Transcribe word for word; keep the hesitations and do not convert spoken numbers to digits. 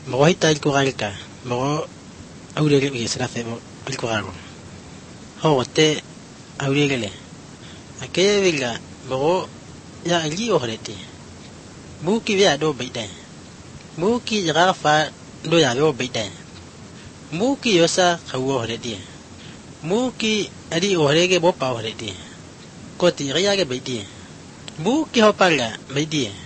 mo hita il kuralka mo aurele ke sera fe mo il kuralo ho te aurele ake vila mo ya ali orete muki via do baita muki rafa do ya do baita muki yosa kawo orete muki ali orege bo pa orete ko ti ria ke baiti muki ho pala baiti